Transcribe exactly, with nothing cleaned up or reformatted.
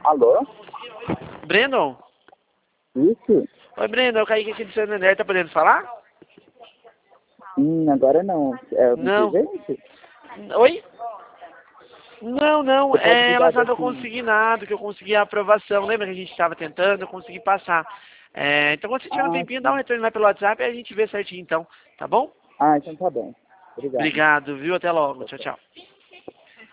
Alô? Brandon? Isso? Oi, Brandon, eu caí aqui do Santo André, tá podendo falar? Hum, agora não. É o Não. vice-gerente? Oi? Não, não, Você pode é ligar relacionado ao daqui? consignado, que eu consegui a aprovação. Lembra que a gente estava tentando, eu consegui passar. É, então quando você tiver um Ah, tempinho, dá um sim. retorno lá pelo WhatsApp e a gente vê certinho então, tá bom? Ah, então tá bom. Obrigado. Obrigado, viu? Até logo. Tchau, Tchau, tchau. tchau.